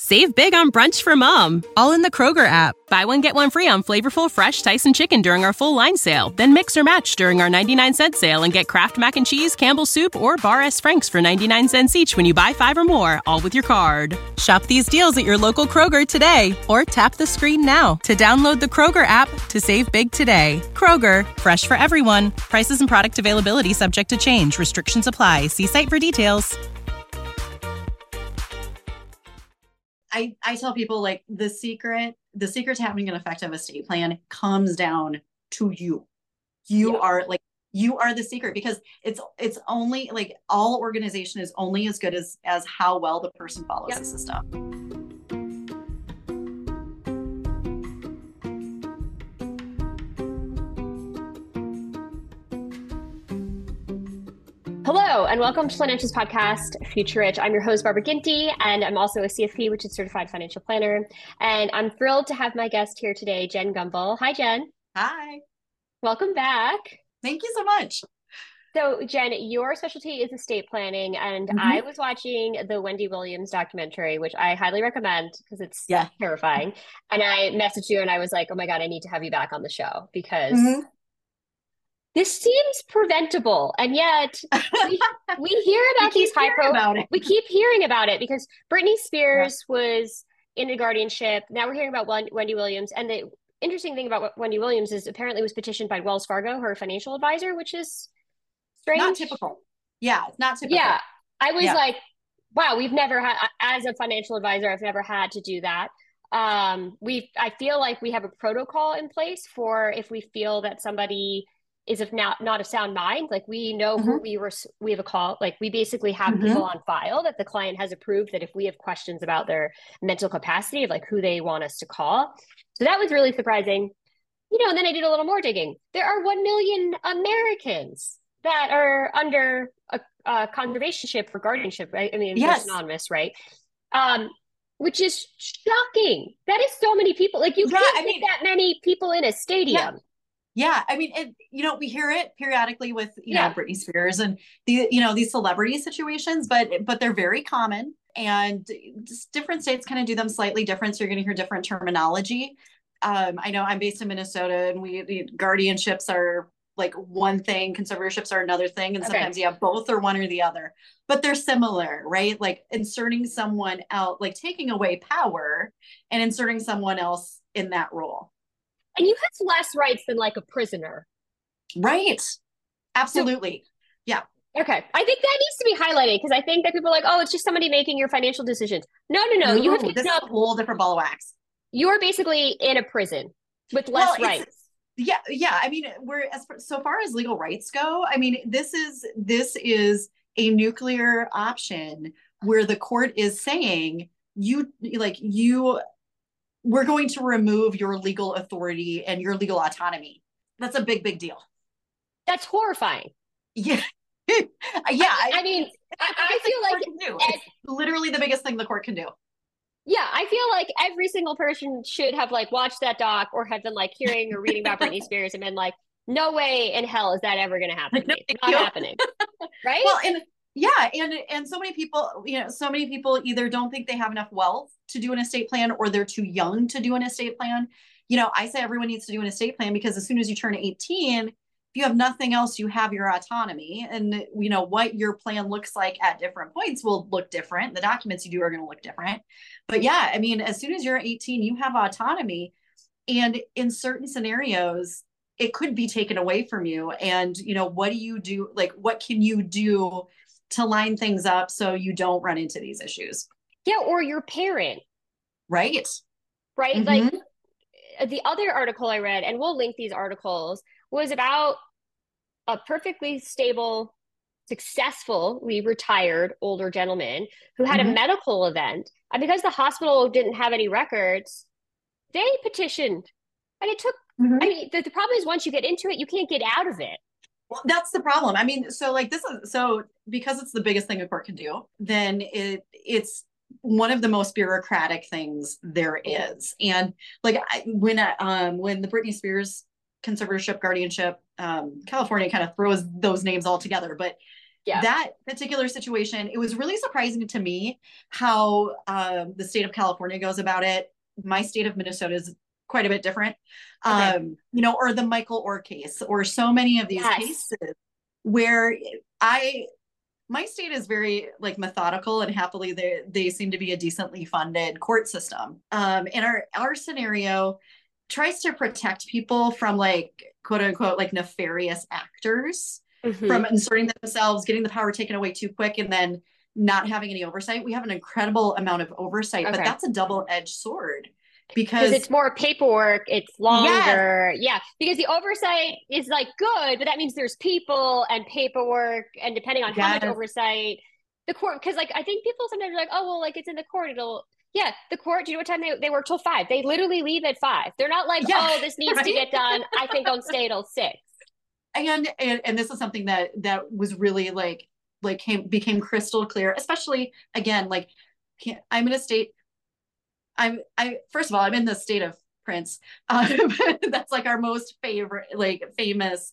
Save big on brunch for mom, all in the Kroger app. Buy one, get one free on flavorful, fresh Tyson chicken during our full line sale. Then mix or match during our 99-cent sale and get Kraft Mac and Cheese, Campbell's Soup, or Bar S. Frank's for 99 cents each when you buy 5 or more, all with your card. Shop these deals at your local Kroger today, or tap the screen now to download the Kroger app to save big today. Kroger, fresh for everyone. Prices and product availability subject to change. Restrictions apply. See site for details. I tell people, like, the secret to having an effective estate plan comes down to you. You are the secret, because it's only, like, all organization is only as good as how well the person follows the system. Hello, and welcome to Financials Podcast, Future Rich. I'm your host, Barbara Ginty, and I'm also a CFP, which is Certified Financial Planner. And I'm thrilled to have my guest here today, Jen Gumbel. Hi, Jen. Hi. Welcome back. Thank you so much. So, Jen, your specialty is estate planning, and I was watching the Wendy Williams documentary, which I highly recommend because it's terrifying. And I messaged you, and I was like, oh my God, I need to have you back on the show because this seems preventable, and yet we hear about these we keep hearing about it because Britney Spears was in a guardianship. Now we're hearing about Wendy Williams, and the interesting thing about Wendy Williams is apparently was petitioned by Wells Fargo, her financial advisor, which is strange. Not typical. Yeah, it's not typical. Yeah, I was like, wow, we've never had, as a financial advisor, I've never had to do that. I feel like we have a protocol in place for if we feel that somebody is not of sound mind, like we know who we have a call, like we basically have people on file that the client has approved that if we have questions about their mental capacity of like who they want us to call. So that was really surprising, and then I did a little more digging. There are 1 million Americans that are under a conservationship for guardianship, right? I mean, it's anonymous, right? Which is shocking. That is so many people. Like you can't get that many people in a stadium. Yeah, I mean, we hear it periodically with, Britney Spears and these celebrity situations, but they're very common, and just different states kind of do them slightly different. So you're going to hear different terminology. I know I'm based in Minnesota, and the guardianships are like one thing, conservatorships are another thing, and sometimes you have both or one or the other, but they're similar, right? Like inserting someone out, like taking away power and inserting someone else in that role. And you have less rights than like a prisoner. Right. Absolutely. Yeah. Okay. I think that needs to be highlighted because I think that people are like, oh, it's just somebody making your financial decisions. No. You have to this is a whole different ball of wax. You're basically in a prison with less rights. Yeah. I mean, so far as legal rights go, I mean, this is a nuclear option where the court is saying we're going to remove your legal authority and your legal autonomy. That's a big, big deal. That's horrifying. Yeah. I mean, I feel like it's literally the biggest thing the court can do. Yeah. I feel like every single person should have like watched that doc or have been like hearing or reading about Britney Spears and been like, no way in hell is that ever going to happen to me. It's not happening. Right. Well, and so many people, either don't think they have enough wealth to do an estate plan or they're too young to do an estate plan. I say everyone needs to do an estate plan because as soon as you turn 18, if you have nothing else, you have your autonomy, and what your plan looks like at different points will look different. The documents you do are going to look different. But yeah, I mean, as soon as you're 18, you have autonomy, and in certain scenarios, it could be taken away from you. And, what do you do? Like, what can you do to line things up so you don't run into these issues? Yeah. Or your parent. Right. Like the other article I read, and we'll link these articles, was about a perfectly stable, successfully retired older gentleman who had a medical event. And because the hospital didn't have any records, they petitioned. And it took, I mean, the problem is once you get into it, you can't get out of it. Well, that's the problem. I mean, because it's the biggest thing a court can do, then it's one of the most bureaucratic things there is. And like when the Britney Spears conservatorship, guardianship, California kind of throws those names all together, but Yeah. that particular situation, it was really surprising to me how the state of California goes about it. My state of Minnesota is quite a bit different. Okay. Or the Michael Orr case, or so many of these Yes. cases where I my state is very like methodical, and happily they seem to be a decently funded court system. And our scenario tries to protect people from like quote unquote like nefarious actors from inserting themselves, getting the power taken away too quick, and then not having any oversight. We have an incredible amount of oversight, but that's a double-edged sword because it's more paperwork, it's longer. Yes. Yeah, because the oversight is like good, but that means there's people and paperwork, and depending on how much oversight the court, because like I think people sometimes are like, oh well, like it's in the court, it'll the court, do you know what time they work till 5? They literally leave at 5. They're not like, oh, this needs to get done, I think I'll stay till 6. And this is something that was really became crystal clear, especially again, like I'm in a state, I first of all, I'm in the state of Prince. That's like our most favorite, like famous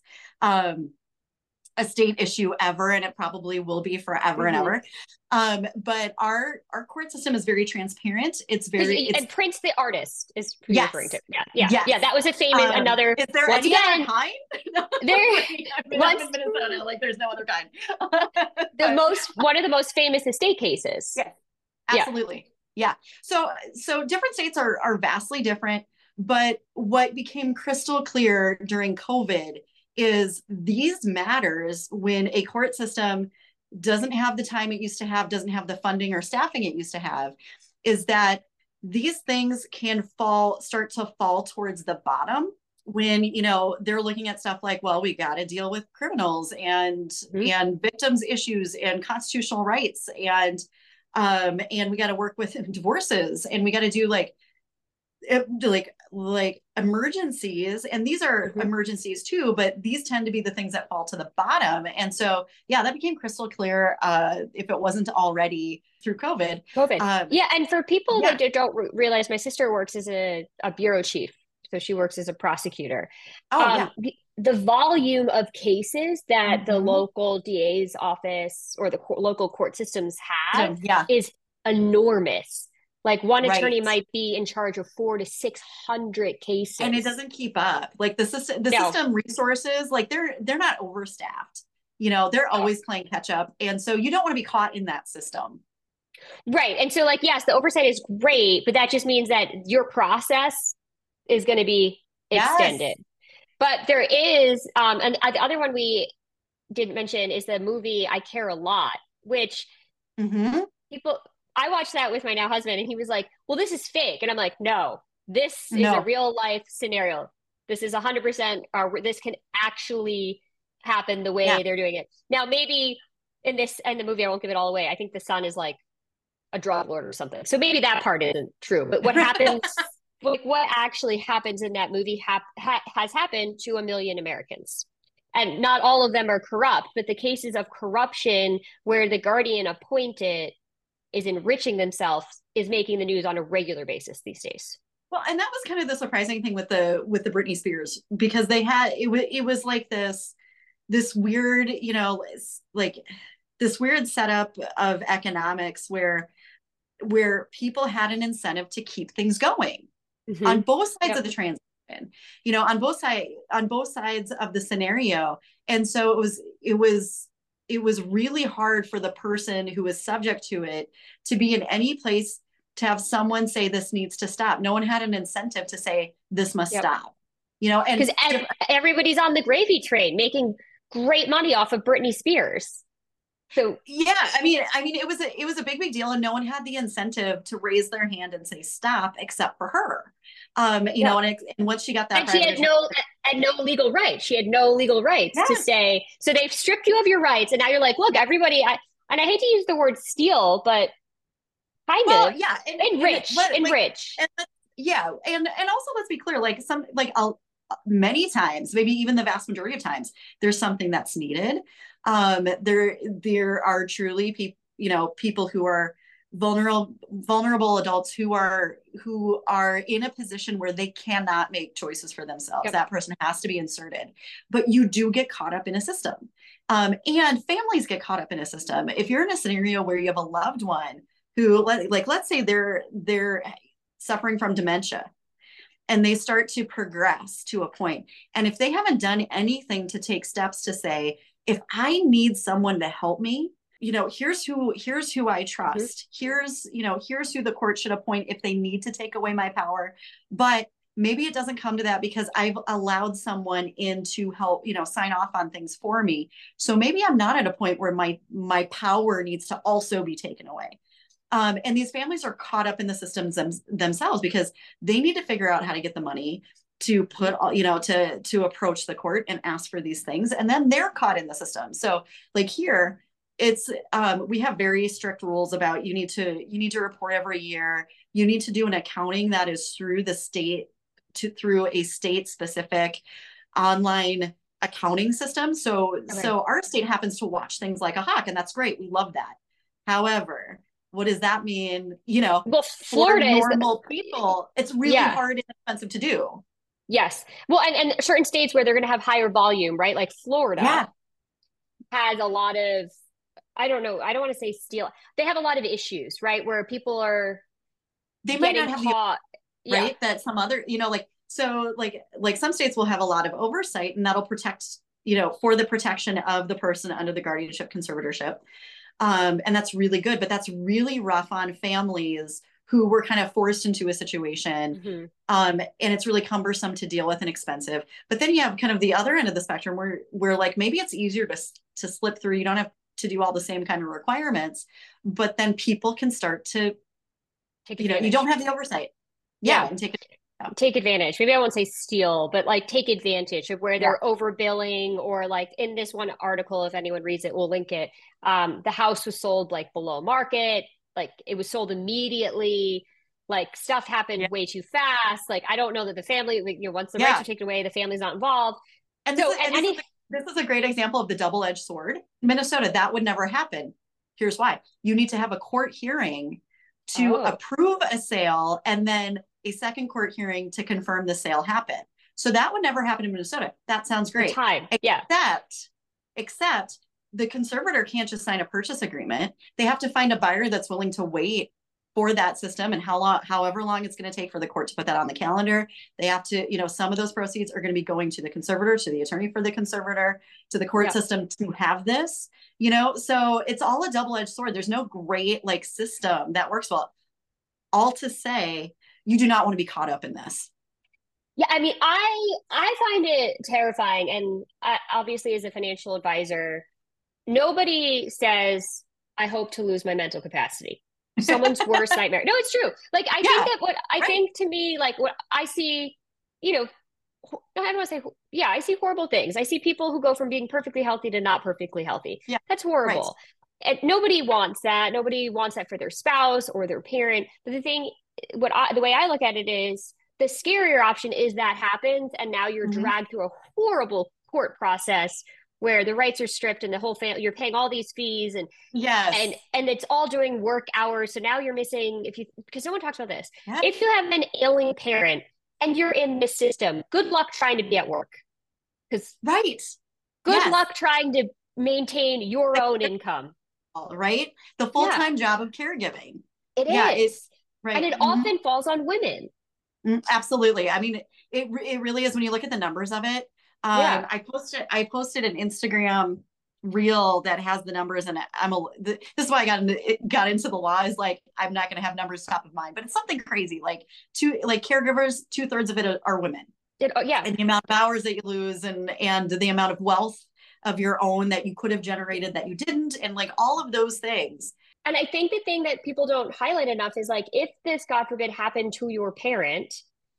a state issue ever, and it probably will be forever and ever. But our court system is very transparent. It's Prince the artist is referring to. Yeah. That was a famous another. Is there any other kind? Once in Minnesota, like there's no other kind. One of the most famous estate cases. Yes, absolutely. Yeah. So different states are vastly different, but what became crystal clear during COVID is these matters when a court system doesn't have the time it used to have, doesn't have the funding or staffing it used to have, is that these things can start to fall towards the bottom when, they're looking at stuff like, well, we got to deal with criminals and victims issues and constitutional rights. And we got to work with divorces, and we got to do like emergencies, and these are emergencies too, but these tend to be the things that fall to the bottom. And so that became crystal clear, if it wasn't already through COVID. And for people that don't realize, my sister works as a bureau chief, so she works as a prosecutor. The volume of cases that the local DA's office or the local court systems have is enormous. Like one attorney might be in charge of 400 to 600 cases, and it doesn't keep up. Like the system resources, like they're not overstaffed. They're always playing catch up, and so you don't want to be caught in that system. Right, and so like yes, the oversight is great, but that just means that your process is going to be extended. But there is, and the other one we didn't mention is the movie I Care a Lot, which I watched that with my now husband, and he was like, well, this is fake. And I'm like, no, this is a real life scenario. This is 100%, this can actually happen the way they're doing it. Now, maybe in the movie, I won't give it all away. I think the son is like a drug lord or something. So maybe that part isn't true. But what happens, what actually happens in that movie has happened to 1 million Americans. And not all of them are corrupt, but the cases of corruption where the guardian appointed is enriching themselves is making the news on a regular basis these days. Well, and that was kind of the surprising thing with the Britney Spears, because they had it was like this weird, like this weird setup of economics where people had an incentive to keep things going on both sides of the transaction, on both sides of the scenario. And so it was really hard for the person who was subject to it to be in any place to have someone say this needs to stop. No one had an incentive to say this must stop, and because everybody's on the gravy train making great money off of Britney Spears. So I mean it was a big deal, and no one had the incentive to raise their hand and say stop except for her. And once she got that, and she had no legal rights. She had no legal rights to say. So they've stripped you of your rights, and now you're like, look, everybody. And I hate to use the word steal, but kind of, enrich. And also let's be clear, like many times, maybe even the vast majority of times, there's something that's needed. There are truly people who are vulnerable adults who are in a position where they cannot make choices for themselves. That person has to be inserted, but you do get caught up in a system. And families get caught up in a system. If you're in a scenario where you have a loved one who, like, let's say they're suffering from dementia and they start to progress to a point, and if they haven't done anything to take steps to say, if I need someone to help me, here's who I trust. Here's who the court should appoint if they need to take away my power. But maybe it doesn't come to that because I've allowed someone in to help, sign off on things for me. So maybe I'm not at a point where my power needs to also be taken away. And these families are caught up in the systems themselves because they need to figure out how to get the money to put, to approach the court and ask for these things. And then they're caught in the system. So like here, it's we have very strict rules about you need to report every year. You need to do an accounting that is through the state through a state specific online accounting system. So our state happens to watch things like a hawk, and that's great. We love that. However, what does that mean? Well, Florida for normal people, it's really hard and expensive to do. Yes. Well, and certain states where they're going to have higher volume, right? Like Florida has a lot of, I don't know, I don't want to say steal. They have a lot of issues, right? Where people are they might not have caught, right? That some other, so some states will have a lot of oversight, and that'll protect, for the protection of the person under the guardianship conservatorship. And that's really good, but that's really rough on families who were kind of forced into a situation. And it's really cumbersome to deal with and expensive. But then you have kind of the other end of the spectrum where like, maybe it's easier to slip through. You don't have to do all the same kind of requirements, but then people can start to, you don't have the oversight. And take advantage. Maybe I won't say steal, but like take advantage of where they're overbilling, or like in this one article, if anyone reads it, we'll link it. The house was sold like below market. Like it was sold immediately. Like stuff happened way too fast. Like, I don't know that the family, once the rights are taken away, the family's not involved. And this is a great example of the double-edged sword. Minnesota, that would never happen. Here's why. You need to have a court hearing to approve a sale, and then a second court hearing to confirm the sale happened. So that would never happen in Minnesota. That sounds great. Except the conservator can't just sign a purchase agreement. They have to find a buyer that's willing to wait for that system, and however long it's going to take for the court to put that on the calendar. They have to, some of those proceeds are going to be going to the conservator, to the attorney for the conservator, to the court system to have this, so it's all a double-edged sword. There's no great system that works well. All to say, you do not want to be caught up in this. Yeah, I mean, I find it terrifying. And obviously, as a financial advisor, nobody says, I hope to lose my mental capacity. Someone's worst nightmare. No, it's true. Like, I think that what I think to me, like what I see, I don't want to say, I see horrible things. I see people who go from being perfectly healthy to not perfectly healthy. Yeah. That's horrible. Right. And nobody wants that. Nobody wants that for their spouse or their parent. But the way I look at it is, the scarier option is that happens, and now you're dragged through a horrible court process where the rights are stripped and the whole family, you're paying all these fees and it's all during work hours. So now you're missing, because no one talks about this. Yep. If you have an ailing parent and you're in this system, good luck trying to be at work. Because good luck trying to maintain your own income. Right? The full-time job of caregiving. It is. Right. And it often falls on women. Absolutely. I mean, it really is when you look at the numbers of it. I posted an Instagram reel that has the numbers, and this is why I got into the law, is like, I'm not going to have numbers top of mind, but it's something crazy. Like caregivers, 2/3 of it are women. And the amount of hours that you lose, and the amount of wealth of your own that you could have generated that you didn't, and like all of those things. And I think the thing that people don't highlight enough is, like, if this, God forbid, happened to your parent,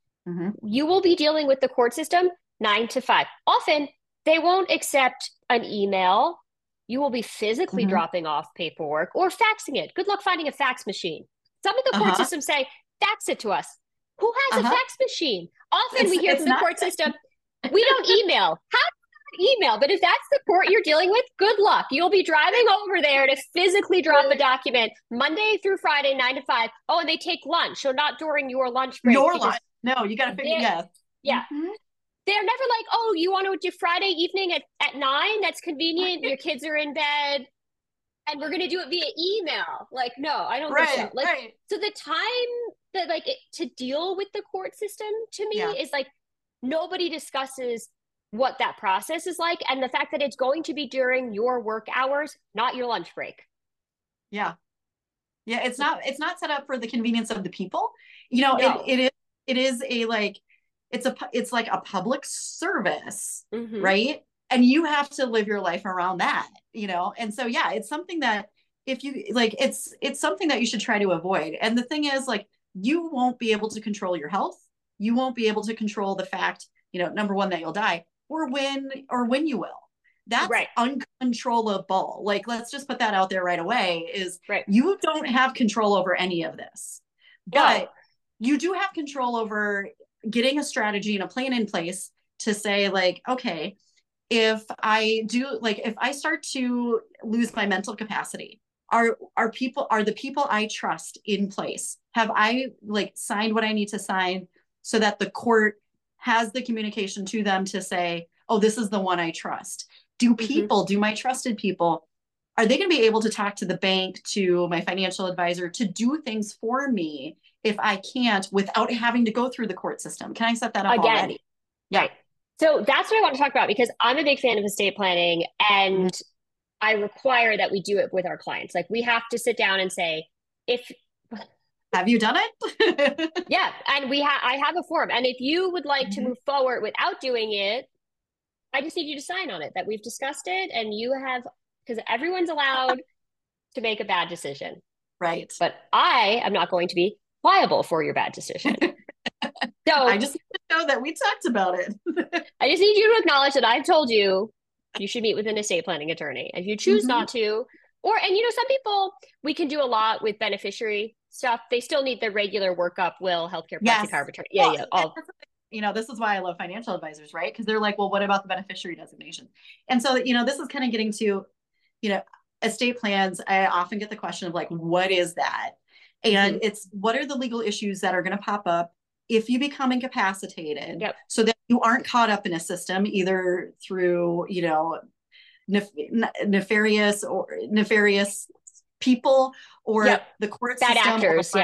you will be dealing with the court system 9 to 5. Often they won't accept an email. You will be physically dropping off paperwork or faxing it. Good luck finding a fax machine. Some of the court systems say, fax it to us. Who has a fax machine? Often we hear from the court system, we don't email. How email? But if that's the court you're dealing with, good luck. You'll be driving over there to physically drop a document Monday through Friday, 9 to 5. Oh, and they take lunch. So not during your lunch break. Your lunch. No, you got to figure. Yeah. They're never like, oh, you want to do Friday evening at 9? That's convenient. Your kids are in bed and we're going to do it via email. Like, no, I don't think so. Like, right. so the time that like to deal with the court system to me is like, nobody discusses what that process is like. And the fact that it's going to be during your work hours, not your lunch break. Yeah. Yeah. It's not set up for the convenience of the people. You know, no. It is a like, it's like a public service, right? And you have to live your life around that, you know? And so, yeah, it's something that if you like, it's something that you should try to avoid. And the thing is, like, you won't be able to control your health. You won't be able to control the fact, you know, number one, that you'll die, or when you will. That's right. Uncontrollable. Like, let's just put that out there right away, is you don't have control over any of this, but you do have control over getting a strategy and a plan in place to say, like, okay, if I start to lose my mental capacity, are the people I trust in place? Have I like signed what I need to sign so that the court has the communication to them to say, oh, this is the one I trust? Do my trusted people, are they going to be able to talk to the bank, to my financial advisor, to do things for me if I can't, without having to go through the court system? Can I set that up already? Yeah. Right. So that's what I want to talk about, because I'm a big fan of estate planning, and I require that we do it with our clients. Like, we have to sit down and say, have you done it? Yeah. And I have a form. And if you would like to move forward without doing it, I just need you to sign on it that we've discussed it, and you have, because everyone's allowed to make a bad decision. Right. But I am not going to be liable for your bad decision. So I just need to know that we talked about it. I just need you to acknowledge that I've told you should meet with an estate planning attorney. If you choose not to, and you know, some people, we can do a lot with beneficiary stuff. They still need their regular workup, will, healthcare, proxy, power of attorney. Yeah. You know, this is why I love financial advisors, right? Because they're like, well, what about the beneficiary designation? And so, you know, this is kind of getting to, you know, estate plans. I often get the question of like, what is that? And it's, what are the legal issues that are going to pop up if you become incapacitated, so that you aren't caught up in a system, either through, you know, nefarious people, or the court bad system, actors.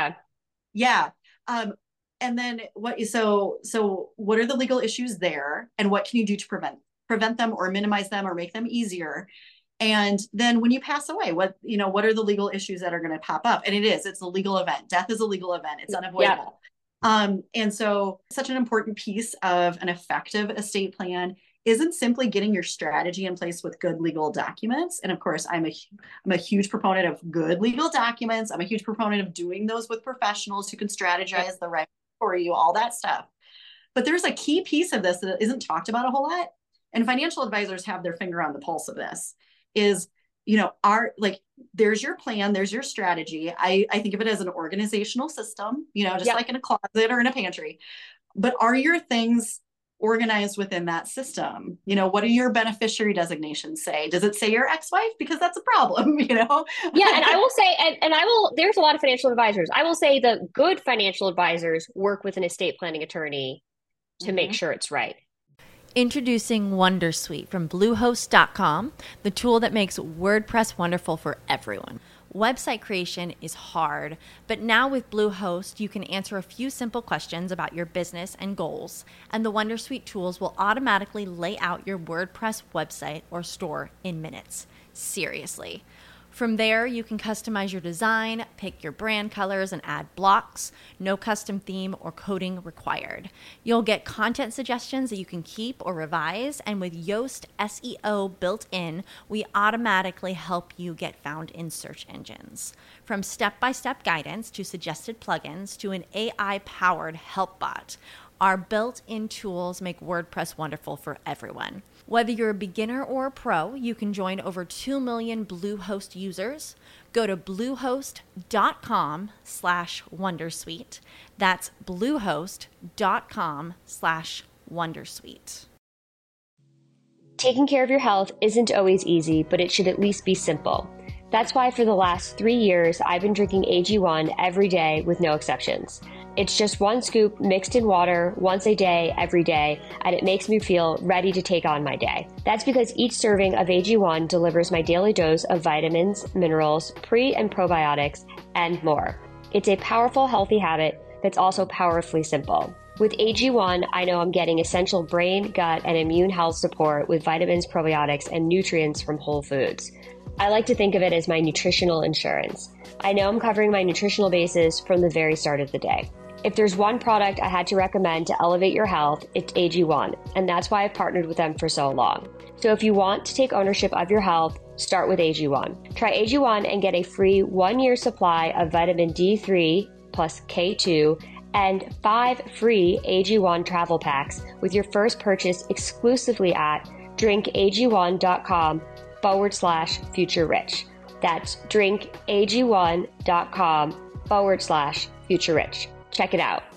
And then so what are the legal issues there, and what can you do to prevent them, or minimize them, or make them easier? And then when you pass away, what are the legal issues that are going to pop up? And it's a legal event. Death is a legal event. It's unavoidable. And so such an important piece of an effective estate plan isn't simply getting your strategy in place with good legal documents. And of course, I'm a huge proponent of good legal documents. I'm a huge proponent of doing those with professionals who can strategize the right for you, all that stuff. But there's a key piece of this that isn't talked about a whole lot. And financial advisors have their finger on the pulse of this, is, you know, there's your plan, there's your strategy. I think of it as an organizational system, you know, just like in a closet or in a pantry. But are your things organized within that system? You know, what do your beneficiary designations say? Does it say your ex-wife? Because that's a problem, you know? Yeah. And I will say, there's a lot of financial advisors. I will say the good financial advisors work with an estate planning attorney to make sure it's right. Introducing Wondersuite from Bluehost.com, the tool that makes WordPress wonderful for everyone. Website creation is hard, but now with Bluehost, you can answer a few simple questions about your business and goals, and the Wondersuite tools will automatically lay out your WordPress website or store in minutes. Seriously. From there, you can customize your design, pick your brand colors, and add blocks. No custom theme or coding required. You'll get content suggestions that you can keep or revise, and with Yoast SEO built in, we automatically help you get found in search engines. From step-by-step guidance to suggested plugins to an AI-powered help bot, our built-in tools make WordPress wonderful for everyone. Whether you're a beginner or a pro, you can join over 2 million Bluehost users. Go to bluehost.com/wondersuite. That's bluehost.com/wondersuite. Taking care of your health isn't always easy, but it should at least be simple. That's why for the last 3 years, I've been drinking AG1 every day with no exceptions. It's just one scoop mixed in water once a day, every day, and it makes me feel ready to take on my day. That's because each serving of AG1 delivers my daily dose of vitamins, minerals, pre and probiotics, and more. It's a powerful, healthy habit that's also powerfully simple. With AG1, I know I'm getting essential brain, gut, and immune health support with vitamins, probiotics, and nutrients from whole foods. I like to think of it as my nutritional insurance. I know I'm covering my nutritional bases from the very start of the day. If there's one product I had to recommend to elevate your health, it's AG1, and that's why I've partnered with them for so long. So if you want to take ownership of your health, start with AG1. Try AG1 and get a free 1-year supply of vitamin D3 plus K2 and 5 free AG1 travel packs with your first purchase exclusively at drinkag1.com/future rich. That's drinkag1.com/future rich. Check it out.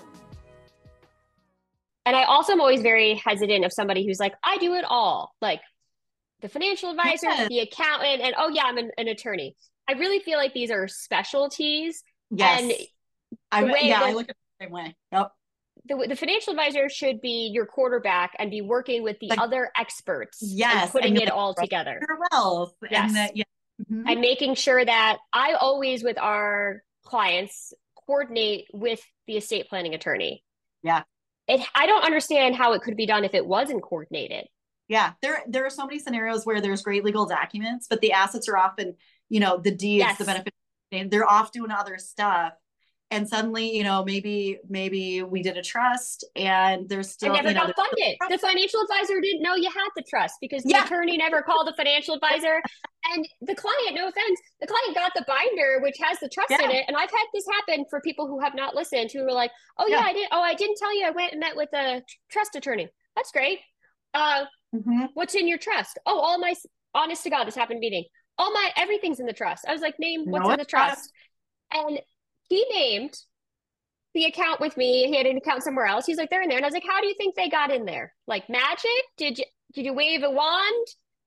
And I also am always very hesitant of somebody who's like, I do it all. Like the financial advisor, the accountant, and oh yeah, I'm an attorney. I really feel like these are specialties. Yes. And I look at it the same way. Yep. The financial advisor should be your quarterback and be working with the other experts. Yes. And putting it all together. Your wealth. Yes. Mm-hmm. And making sure that I always, with our clients, coordinate with the estate planning attorney. Yeah. I don't understand how it could be done if it wasn't coordinated. Yeah. There are so many scenarios where there's great legal documents, but the assets are often, the deeds, the benefit, they're off doing other stuff. And suddenly, maybe we did a trust and there's still. It never got funded. The financial advisor didn't know you had the trust because the attorney never called the financial advisor. And the client, no offense, the client got the binder, which has the trust in it. And I've had this happen for people who have not listened, who were like, I didn't tell you I went and met with a trust attorney. That's great. What's in your trust? Oh, all my, honest to God, this happened meeting. Everything's in the trust. I was like, name what's in the trust. And he named the account with me. He had an account somewhere else. He's like, they're in there. And I was like, how do you think they got in there? Like magic? Did you wave a wand?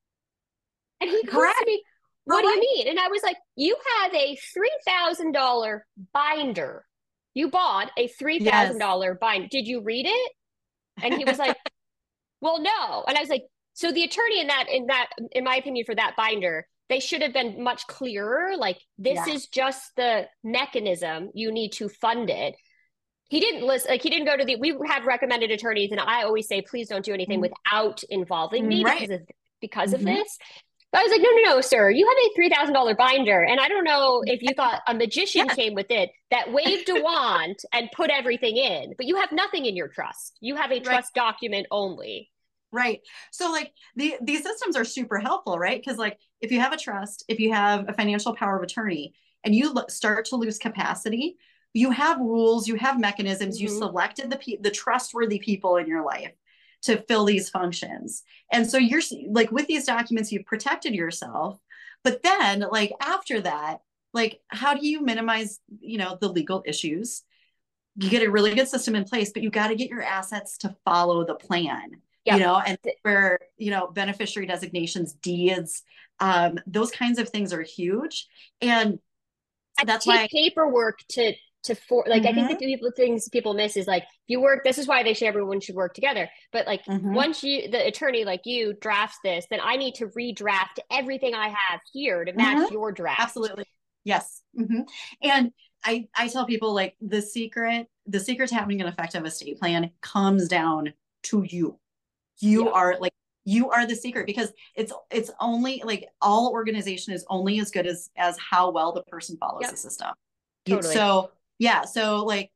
And he goes to me, what do you mean? And I was like, you have a $3,000 binder. You bought a $3,000 binder. Did you read it? And he was like, well, no. And I was like, so the attorney in my opinion, for that binder, they should have been much clearer. Like, this is just the mechanism. You need to fund it. He didn't listen. Like, he didn't go to we have recommended attorneys. And I always say, please don't do anything without involving me because of this. But I was like, no, sir, you have a $3,000 binder. And I don't know if you thought a magician came with it that waved a wand and put everything in, but you have nothing in your trust. You have a trust document only. Right. So like these systems are super helpful, right? Because like if you have a trust, if you have a financial power of attorney and you start to lose capacity, you have rules, you have mechanisms, you selected the trustworthy people in your life to fill these functions. And so you're like, with these documents, you've protected yourself, but then like after that, like, how do you minimize, the legal issues? You get a really good system in place, but you got to get your assets to follow the plan. And where, beneficiary designations, deeds, those kinds of things are huge. And that's why paperwork I think the people miss is like, if you work, this is why everyone should work together. But like, once the attorney like you drafts this, then I need to redraft everything I have here to match your draft. Absolutely. Yes. And I tell people like the secret to having an effective estate plan comes down to you. You are the secret, because it's only like all organization is only as good as how well the person follows the system. Totally. So like,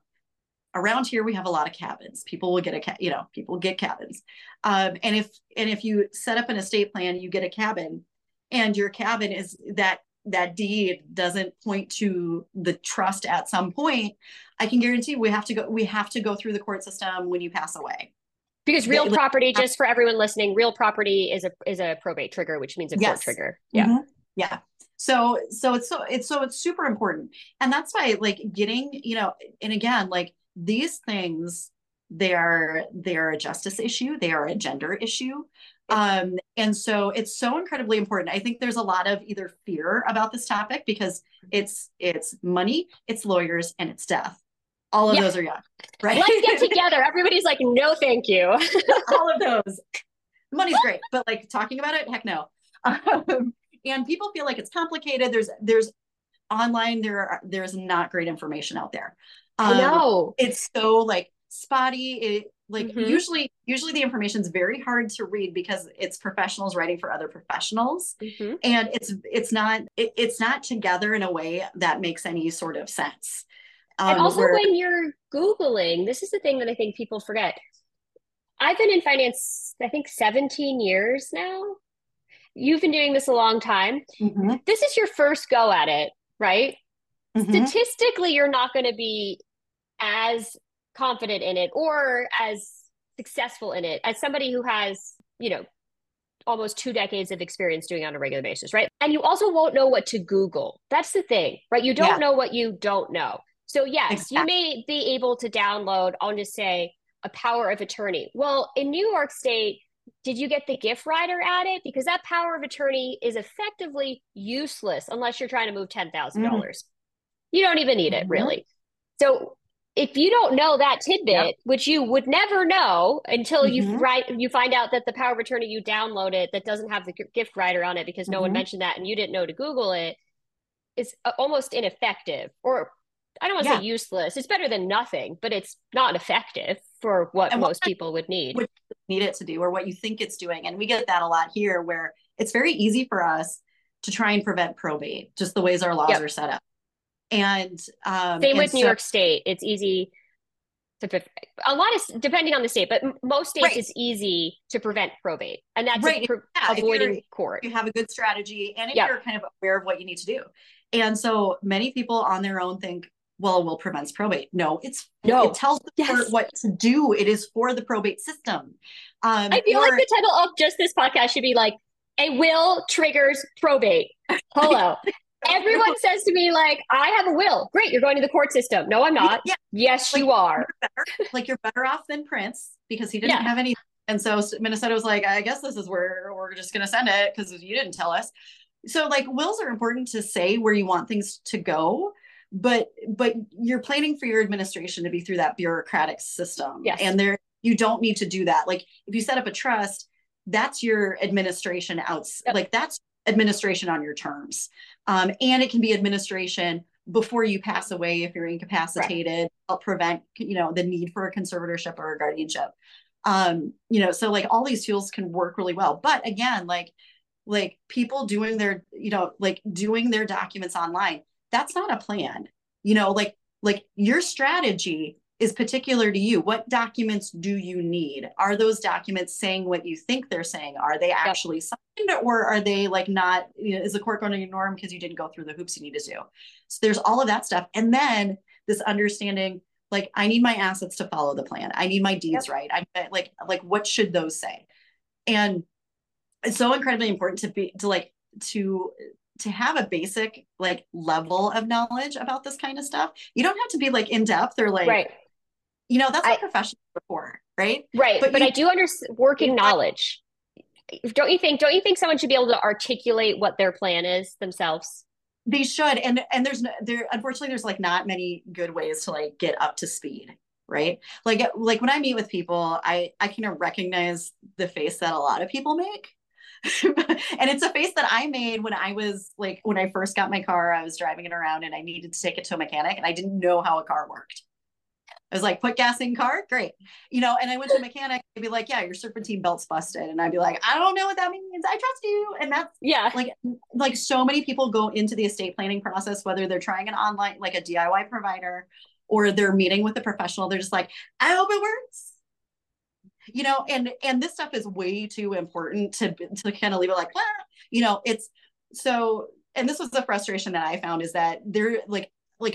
around here we have a lot of cabins. People will get people get cabins. And if you set up an estate plan, you get a cabin, and your cabin is that deed doesn't point to the trust at some point, I can guarantee we have to go through the court system when you pass away. Because real property, just for everyone listening, real property is a probate trigger, which means a court trigger. Yeah. Yeah. So it's super important. And that's why like getting, and again, like these things, they are a justice issue. They are a gender issue. And so it's so incredibly important. I think there's a lot of either fear about this topic because it's money, it's lawyers, and it's death. All of Yeah. those are yuck, right? Let's get together. Everybody's like, no, thank you. All of those. Money's great, but like talking about it, heck no. And people feel like it's complicated. There's online, there's not great information out there. I know. It's so like spotty. Mm-hmm. Usually the information is very hard to read because it's professionals writing for other professionals, Mm-hmm. and it's not together in a way that makes any sort of sense. And also when you're Googling, this is the thing that I think people forget. I've been in finance, I think 17 years now. You've been doing this a long time. Mm-hmm. This is your first go at it, right? Mm-hmm. Statistically, you're not going to be as confident in it or as successful in it as somebody who has, almost 2 decades of experience doing it on a regular basis, right? And you also won't know what to Google. That's the thing, right? You don't know what you don't know. So yes, Exactly. You may be able to download, I'll just say, a power of attorney. Well, in New York State, did you get the gift rider added? Because that power of attorney is effectively useless unless you're trying to move $10,000. Mm-hmm. You don't even need it, really. So if you don't know that tidbit, which you would never know until you find out that the power of attorney you downloaded that doesn't have the gift rider on it because no one mentioned that and you didn't know to Google it, is almost ineffective. Or I don't want to say useless. It's better than nothing, but it's not effective for what most people would need. What you need it to do or what you think it's doing. And we get that a lot here where it's very easy for us to try and prevent probate, just the ways our laws are set up. And same with New York State. It's easy to, a lot of, depending on the state, but most states it's easy to prevent probate. And that's avoiding court. You have a good strategy and if you're kind of aware of what you need to do. And so many people on their own think, well, prevents probate. No, it tells the court what to do. It is for the probate system. I feel like the title of just this podcast should be like, a will triggers probate. Hello. Everyone says to me, like, I have a will. Great, you're going to the court system. No, I'm not. Yeah. Yes, you are. You're better off than Prince because he didn't have any. And so Minnesota was like, I guess this is where we're just going to send it because you didn't tell us. So like wills are important to say where you want things to go, but you're planning for your administration to be through that bureaucratic system. Yes. And you don't need to do that. Like if you set up a trust, that's your administration like that's administration on your terms. And it can be administration before you pass away if you're incapacitated, help prevent, the need for a conservatorship or a guardianship. So like all these tools can work really well. But again, like people doing their, doing their documents online, that's not a plan, like your strategy is particular to you. What documents do you need? Are those documents saying what you think they're saying? Are they actually signed or are they like not, is the court going to ignore them because you didn't go through the hoops you need to do? So there's all of that stuff. And then this understanding, like, I need my assets to follow the plan. I need my deeds right. I like what should those say? And it's so incredibly important to have a basic like level of knowledge about this kind of stuff. You don't have to be like in depth or like, that's what professionals are for, right? Right. But I do understand working knowledge. Don't you think someone should be able to articulate what their plan is themselves? They should. And unfortunately there's like not many good ways to like get up to speed. Right. Like when I meet with people, I can recognize the face that a lot of people make. And it's a face that I made when I first got my car. I was driving it around and I needed to take it to a mechanic and I didn't know how a car worked. I was like, put gas in car? Great. And I went to a mechanic, they'd be like, yeah, your serpentine belt's busted. And I'd be like, I don't know what that means. I trust you. And that's like so many people go into the estate planning process, whether they're trying an online, like a DIY provider, or they're meeting with a professional. They're just like, I hope it works. And this stuff is way too important to kind of leave it like, it's so, and this was the frustration that I found is that they're like,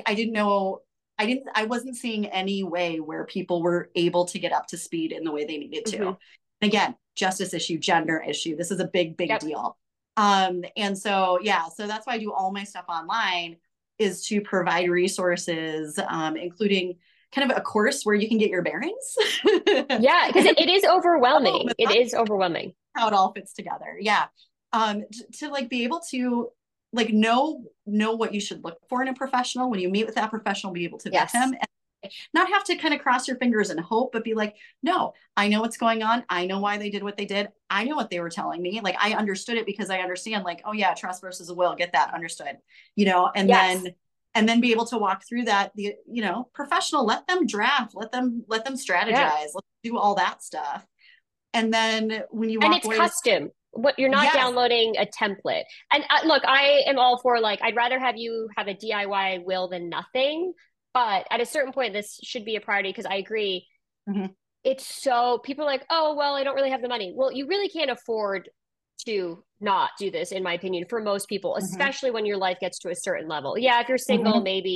I wasn't seeing any way where people were able to get up to speed in the way they needed to. Mm-hmm. Again, justice issue, gender issue. This is a big deal. And so that's why I do all my stuff online is to provide resources, including kind of a course where you can get your bearings. Yeah, because it is overwhelming. It is overwhelming how it all fits together. Yeah. To like be able to like know what you should look for in a professional when you meet with that professional, be able to vet him not have to kind of cross your fingers and hope, but be like, no, I know what's going on. I know why they did what they did. I know what they were telling me. Like, I understood it because I understand, like, oh yeah, trust versus a will, get that understood, and Yes. then be able to walk through that, professional, let them draft, let them strategize, Yeah. let's do all that stuff. And then when you And walk it's away, custom. What you're not yes, downloading a template. And look, I am all for like, I'd rather have you have a DIY will than nothing. But at a certain point, this should be a priority because I agree. Mhm. It's so people are like, oh, well, I don't really have the money. Well, you really can't afford to not do this, in my opinion, for most people, Mhm. especially when your life gets to a certain level. Yeah, if you're single, Mhm. maybe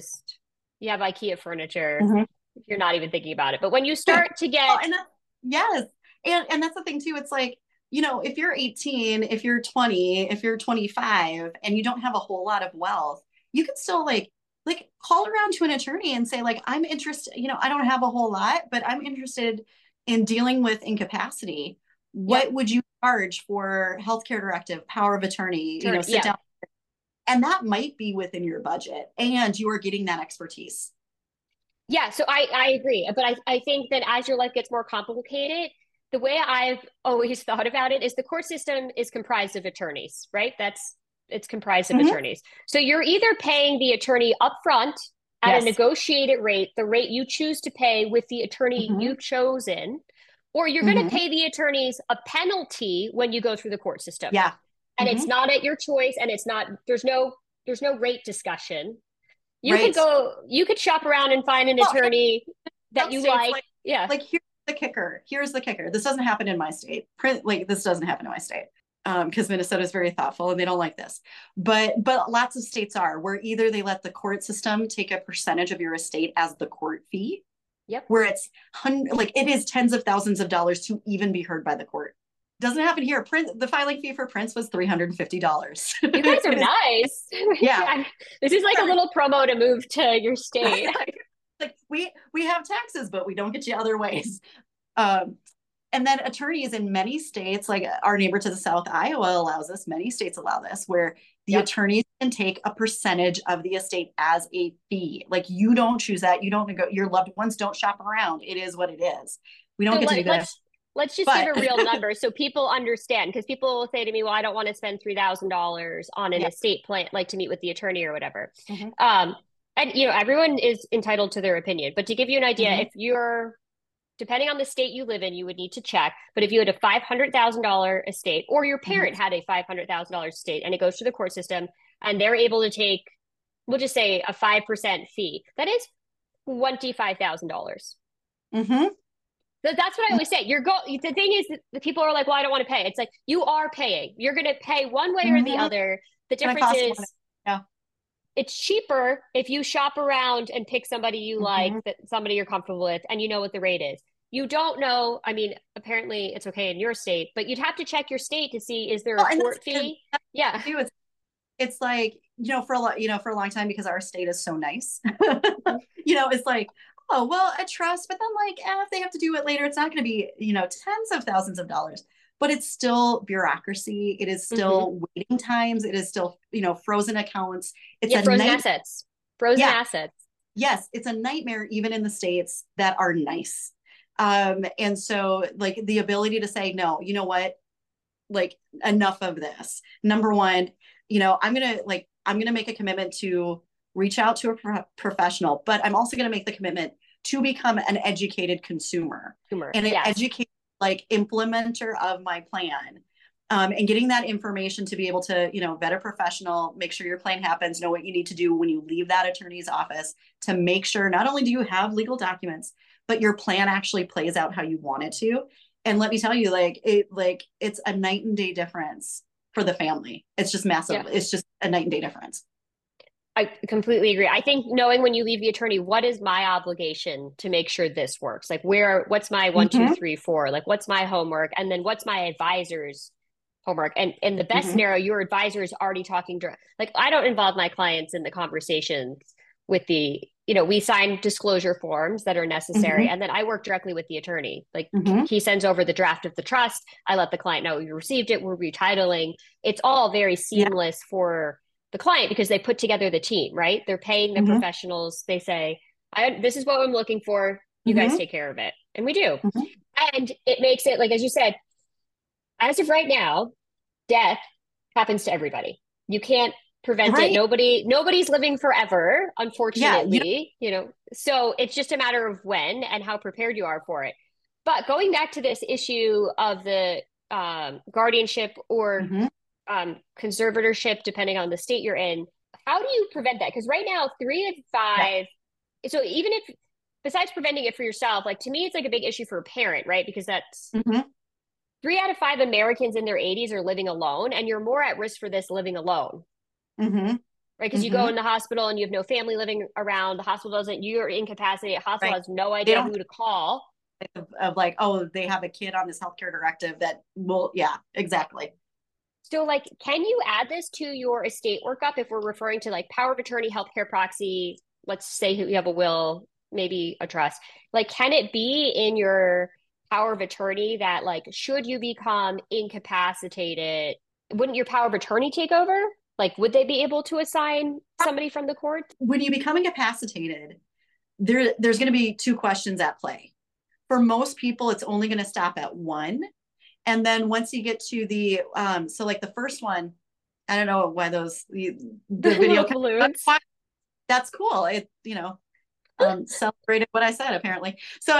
you have IKEA furniture. Mhm. You're not even thinking about it. But when you start to Oh, get, yes. And that's the thing too. It's like, if you're 18, if you're 20, if you're 25 and you don't have a whole lot of wealth, you can still like call around to an attorney and say, like, I'm interested, I don't have a whole lot, but I'm interested in dealing with incapacity. yep, What would you charge for healthcare directive, power of attorney, sit yeah. down. And that might be within your budget and you are getting that expertise. Yeah, so I agree. But I think that as your life gets more complicated, the way I've always thought about it is the court system is comprised of attorneys, right? It's comprised of Mhm. attorneys. So you're either paying the attorney upfront at a Yes. negotiated rate, the rate you choose to pay with the attorney Mhm. you've chosen, or you're going to Mhm. pay the attorneys a penalty when you go through the court system. Yeah. And it's Mhm. not at your choice and it's not there's no rate discussion. Right. You could shop around and find an Well, attorney that some you states, like. Yeah. here's the kicker. Here's the kicker. This doesn't happen in my state. Like, this doesn't happen in my state. Because Minnesota is very thoughtful and they don't like this. But lots of states are, where either they let the court system take a percentage of your estate as the court fee, Yep. where it's like it is tens of thousands of dollars to even be heard by the court. Doesn't happen here. The filing fee for Prince was $350. You guys are nice. Yeah. This is like a little promo to move to your state. Like, we have taxes, but we don't get you other ways. Um, and then attorneys in many states, like our neighbor to the south, Iowa, allows this. Many states allow this, where the Yep. attorneys can take a percentage of the estate as a fee. Like, you don't choose that. You don't your loved ones don't shop around. It is what it is. We don't So get to do that. let's just give But a real number so people understand, because people will say to me, well, I don't want to spend $3,000 on an yeah. estate plan, like to meet with the attorney or whatever. Mm-hmm. And everyone is entitled to their opinion, but to give you an idea, Mm-hmm. if you're depending on the state you live in, you would need to check. But if you had a $500,000 estate, or your parent had a $500,000 estate, and it goes to the court system, and they're able to take, we'll just say a 5% fee, that is $25,000. Mm-hmm. That's what I always say. The thing is, the people are like, well, I don't want to pay. It's like, you are paying. You're going to pay one way or the Mm-hmm. other. The Gonna difference cost is money. Yeah. it's cheaper if you shop around and pick somebody you like, Mm-hmm. that somebody you're comfortable with, and you know what the rate is. You don't know. I mean, apparently it's okay in your state, but you'd have to check your state to see, is there Well, a and court fee? Yeah. it's like, for a long time, because our state is so nice, Mhm. it's like, oh, well, a trust, but then, like, if they have to do it later, it's not going to be, tens of thousands of dollars, but it's still bureaucracy. It is Mhm. still waiting times. It is still, frozen accounts. It's Yeah, a frozen night. assets. Frozen Yeah. assets. Yes, it's a nightmare, even in the states that are nice. And so, like, the ability to say, no, you know what, like, enough of this. Number one, I'm gonna make a commitment to reach out to a professional, but I'm also gonna make the commitment to become an educated consumer Humor. and an Yes. educated, like, implementer of my plan. And getting that information to be able to, vet a professional, make sure your plan happens, know what you need to do when you leave that attorney's office, to make sure not only do you have legal documents, but your plan actually plays out how you want it to. And let me tell you, it's a night and day difference for the family. It's just massive. Yeah. It's just a night and day difference. I completely agree. I think knowing when you leave the attorney, what is my obligation to make sure this works? Like, what's my 1, 2, Mhm. 3, 4? Like, what's my homework? And then what's my advisor's homework? And in the best Mhm. scenario, your advisor is already talking direct. Like, I don't involve my clients in the conversations with we sign disclosure forms that are necessary. Mhm. And then I work directly with the attorney. Like, Mhm. he sends over the draft of the trust. I let the client know you received it. We're retitling. It's all very Yeah. seamless for the client because they put together the team, right? They're paying the Mhm. professionals. They say, This is what I'm looking for. You guys Mm-hmm. take care of it. And we do. Mm-hmm. And it makes it, like, as you said, as of right now, death happens to everybody. You can't prevent it. Right. Nobody's living forever, Yeah. unfortunately, So it's just a matter of when and how prepared you are for it. But going back to this issue of the guardianship or Mm-hmm. conservatorship, depending on the state you're in, how do you prevent that? Because right now, 3 of 5, so even if, besides preventing it for yourself, like to me, it's like a big issue for a parent, right? Because that's Mm-hmm. 3 out of 5 Americans in their 80s are living alone, and you're more at risk for this living alone, Mm-hmm. right? Because you Mm-hmm. go in the hospital and you have no family living around. The hospital doesn't, you're incapacitated. The hospital Right. has no They idea don't who to call. of like, oh, they have a kid on this healthcare directive that will, yeah, exactly. So, like, can you add this to your estate workup if we're referring to like power of attorney, healthcare proxy? Let's say you have a will, maybe a trust. Like, can it be in your power of attorney that, like, should you become incapacitated, wouldn't your power of attorney take over? Like, would they be able to assign somebody from the court? When you become incapacitated, there's going to be 2 questions at play. For most people, it's only going to stop at 1. And then once you get to the, so like the first one, I don't know why the video balloons. That's cool. It, celebrated what I said apparently. So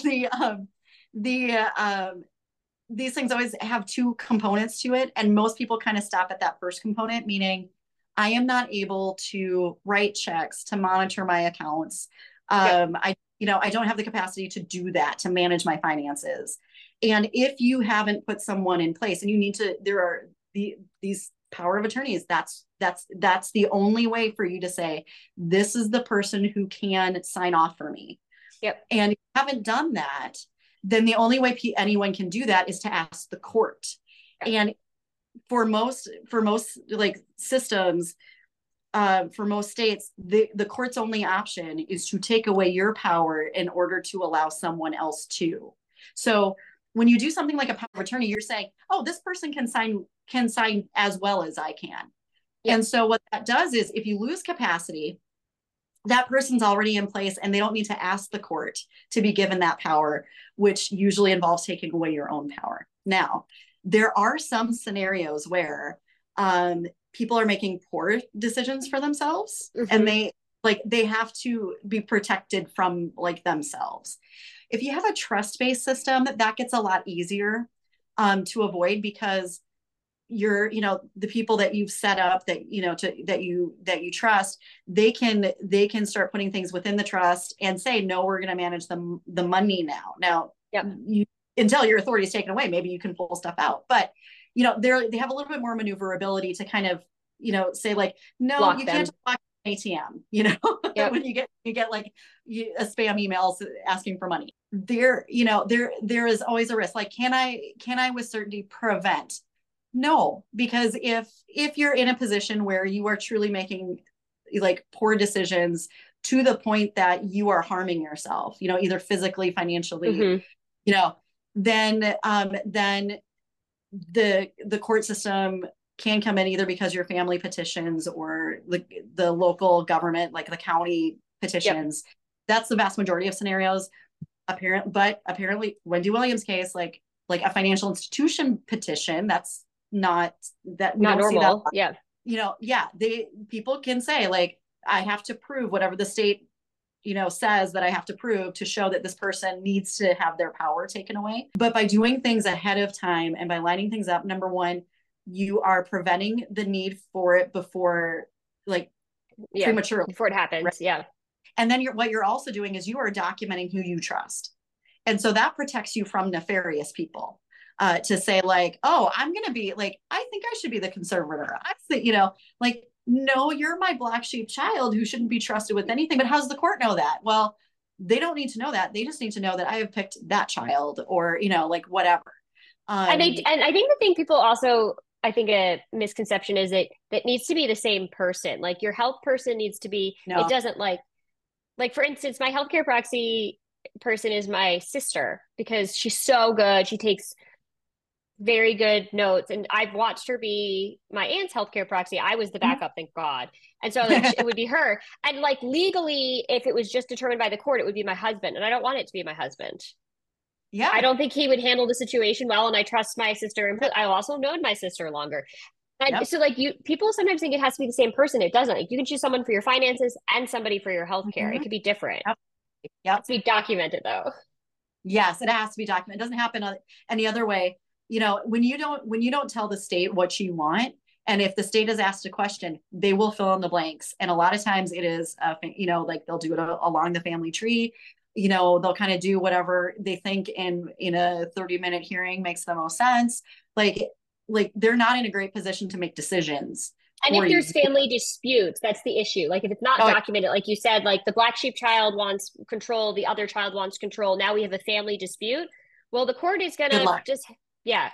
these things always have 2 components to it. And most people kind of stop at that first component, meaning I am not able to write checks, to monitor my accounts. I don't have the capacity to do that, to manage my finances. And if you haven't put someone in place, and you need to, there are these power of attorneys, that's the only way for you to say, this is the person who can sign off for me. Yep. And if you haven't done that, then the only way anyone can do that is to ask the court. Yep. And for most like systems, for most states, the court's only option is to take away your power in order to allow someone else to. So when you do something like a power of attorney, you're saying, oh, this person can sign as well as I can. Yep. And so what that does is, if you lose capacity, that person's already in place and they don't need to ask the court to be given that power, which usually involves taking away your own power. Now, there are some scenarios where people are making poor decisions for themselves, mm-hmm. and they have to be protected from like themselves. If you have a trust-based system, that gets a lot easier to avoid, because the people that you've set up that you trust, they can start putting things within the trust and say, no, we're going to manage the money now. Yep. Until your authority is taken away, maybe you can pull stuff out, but they have a little bit more maneuverability to kind of say like, no, block you them. can't just block an ATM, yep. When you get like a spam emails asking for money, there is always a risk. Like, can I with certainty prevent? No, because if you're in a position where you are truly making like poor decisions to the point that you are harming yourself, either physically, financially, mm-hmm. Then the court system can come in either because your family petitions or the local government, like the county petitions. Yep. That's the vast majority of scenarios. Apparently Wendy Williams' case, like a financial institution petition, that's not normal. Yeah. People can say like, I have to prove whatever the state, says that I have to prove to show that this person needs to have their power taken away. But by doing things ahead of time and by lining things up, number one, you are preventing the need for it before prematurely. Before it happens. Right? Yeah. And then what you're also doing is you are documenting who you trust. And so that protects you from nefarious people. To say like, oh, I'm going to be like, I think I should be the conservator. I think, no, you're my black sheep child who shouldn't be trusted with anything. But how does the court know that? Well, they don't need to know that. They just need to know that I have picked that child or, whatever. And I think the thing people also, I think a misconception is that needs to be the same person. Like your health person needs to be, it doesn't like for instance, my healthcare proxy person is my sister because she's so good. She takes very good notes. And I've watched her be my aunt's healthcare proxy. I was the backup, thank God. And so like, it would be her. And like legally, if it was just determined by the court, it would be my husband. And I don't want it to be my husband. Yeah. I don't think he would handle the situation well. And I trust my sister. And I also known my sister longer. And so like people sometimes think it has to be the same person. It doesn't. Like you can choose someone for your finances and somebody for your healthcare. It could be different. Yep. It has to be documented though. Yes, it has to be documented. It doesn't happen any other way. You know, when you don't tell the state what you want, and if the state is asked a question, they will fill in the blanks. And a lot of times it is, you know, like they'll do it along the family tree. You know, they'll kind of do whatever they think in a 30-minute hearing makes the most sense. Like they're not in a great position to make decisions. And if there's family disputes, that's the issue. Like if it's not documented, like you said, like the black sheep child wants control, the other child wants control. Now we have a family dispute. Well, the court is going to just, yeah.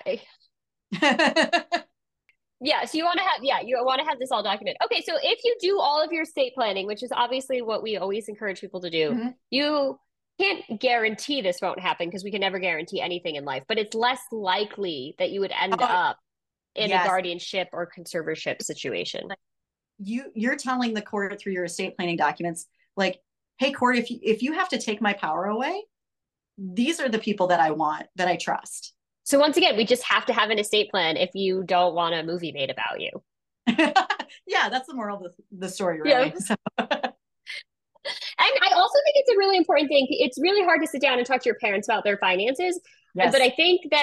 Yeah. So you want to have this all documented. Okay. So if you do all of your estate planning, which is obviously what we always encourage people to do, you can't guarantee this won't happen because we can never guarantee anything in life, but it's less likely that you would end up in a guardianship or conservatorship situation. You're telling the court through your estate planning documents, like, hey, court, if you have to take my power away, these are the people that I want, that I trust. So once again, we just have to have an estate plan if you don't want a movie made about you. Yeah, that's the moral of the story, really. Yeah. So. And I also think it's a really important thing. It's really hard to sit down and talk to your parents about their finances. Yes. But I think that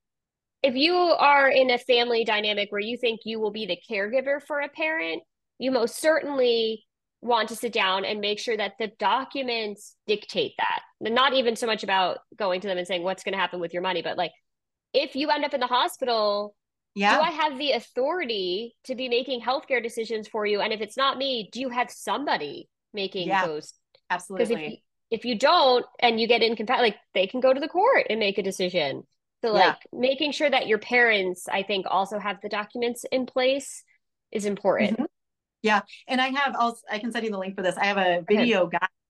if you are in a family dynamic where you think you will be the caregiver for a parent, you most certainly want to sit down and make sure that the documents dictate that. And not even so much about going to them and saying, what's going to happen with your money? But like, if you end up in the hospital, do I have the authority to be making healthcare decisions for you? And if it's not me, do you have somebody making those? Absolutely. Because if you don't and you get incompatible, like they can go to the court and make a decision. So like making sure that your parents, I think, also have the documents in place is important. Mm-hmm. Yeah. And I can send you the link for this. I have a video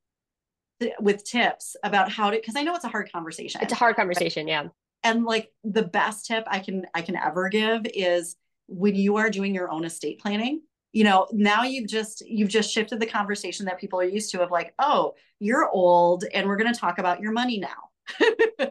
guide with tips about how to, because I know it's a hard conversation. It's a hard conversation. Yeah. And like the best tip I can ever give is when you are doing your own estate planning, you know, now you've just shifted the conversation that people are used to of like, oh, you're old and we're going to talk about your money now.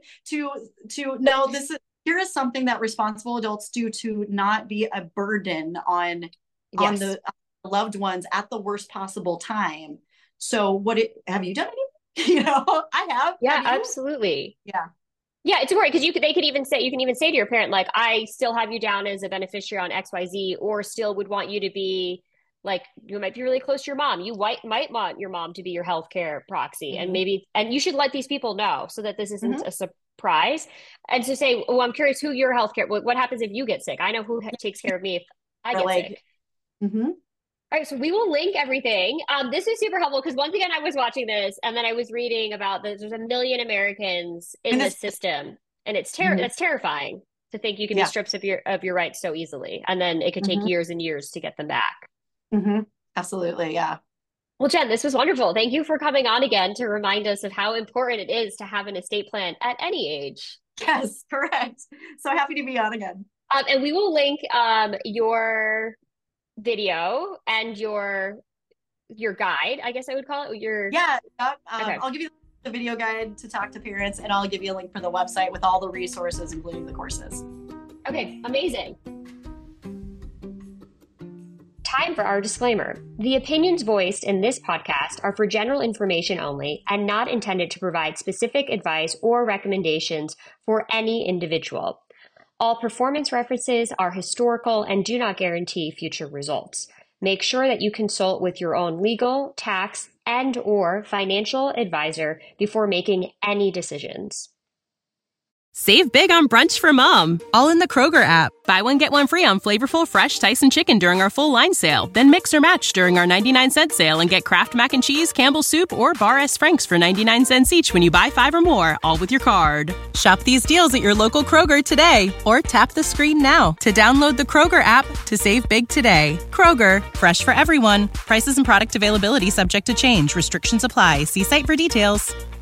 to no, here is something that responsible adults do to not be a burden on the loved ones at the worst possible time. So have you done anything? You know, I have. Yeah, absolutely. Yeah. Yeah, it's important because you can even say to your parent, like, I still have you down as a beneficiary on XYZ, or still would want you to be like, you might be really close to your mom. You might want your mom to be your healthcare proxy, and you should let these people know so that this isn't a surprise. And to say, oh, I'm curious who your healthcare, what happens if you get sick? I know who takes care of me if I get sick. Mm-hmm. All right, so we will link everything. This is super helpful because once again, I was watching this and then I was reading about there's 1 million Americans in this system, and it's that's terrifying to think you can be stripped of your rights so easily, and then it could take years and years to get them back. Mm-hmm. Absolutely, yeah. Well, Jen, this was wonderful. Thank you for coming on again to remind us of how important it is to have an estate plan at any age. Yes, correct. So happy to be on again. And we will link your video and your guide, I guess I would call it. I'll give you the video guide to talk to parents, and I'll give you a link for the website with all the resources, including the courses. Okay, amazing. Time for our disclaimer. The opinions voiced in this podcast are for general information only and not intended to provide specific advice or recommendations for any individual. All performance references are historical and do not guarantee future results. Make sure that you consult with your own legal, tax, and/or financial advisor before making any decisions. Save big on brunch for mom, all in the Kroger app. Buy one, get one free on flavorful, fresh Tyson chicken during our full line sale. Then mix or match during our 99-cent sale and get Kraft Mac and Cheese, Campbell's Soup, or Bar S. Frank's for 99 cents each when you buy 5 or more, all with your card. Shop these deals at your local Kroger today, or tap the screen now to download the Kroger app to save big today. Kroger, fresh for everyone. Prices and product availability subject to change. Restrictions apply. See site for details.